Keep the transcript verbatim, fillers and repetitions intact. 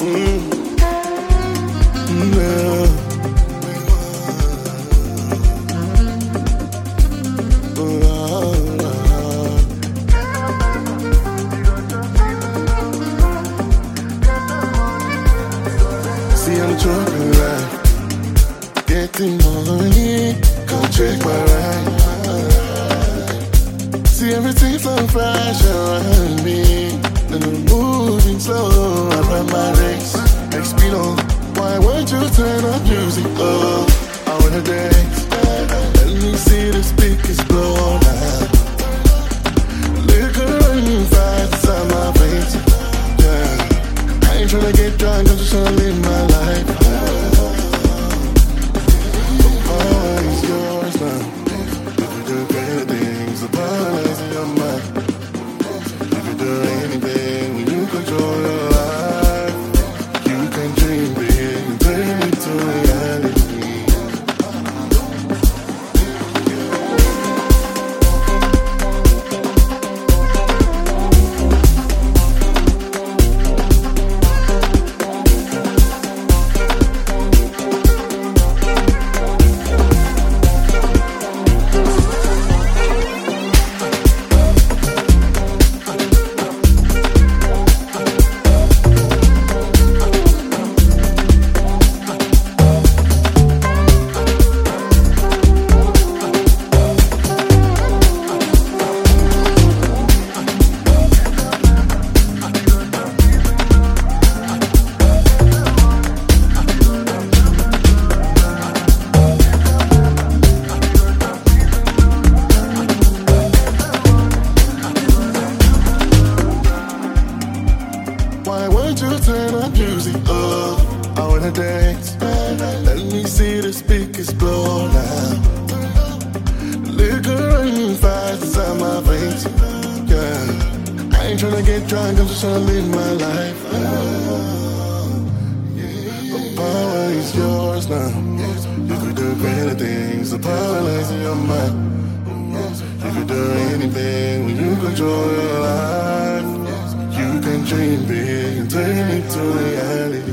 See, I'm talking right. Getting money, go check my ride. See, everything's so fresh around me. And I'm moving slow. I run my race, like speed on. Why won't you turn up music? Oh, I wanna dance. Let me see the speakers blow now. Liquor running fast inside my veins. Yeah, I ain't tryna get drunk, I'm just tryna live my life. Why won't you turn up music up? I wanna dance. Let me see the speakers blow now. Liquor running fast inside my veins. Yeah, I ain't tryna get drunk, I'm just tryna live my life. The power is yours now. You could do greater things. The power lies in your mind. You could do anything when you control your life. You can dream big and turn it to reality.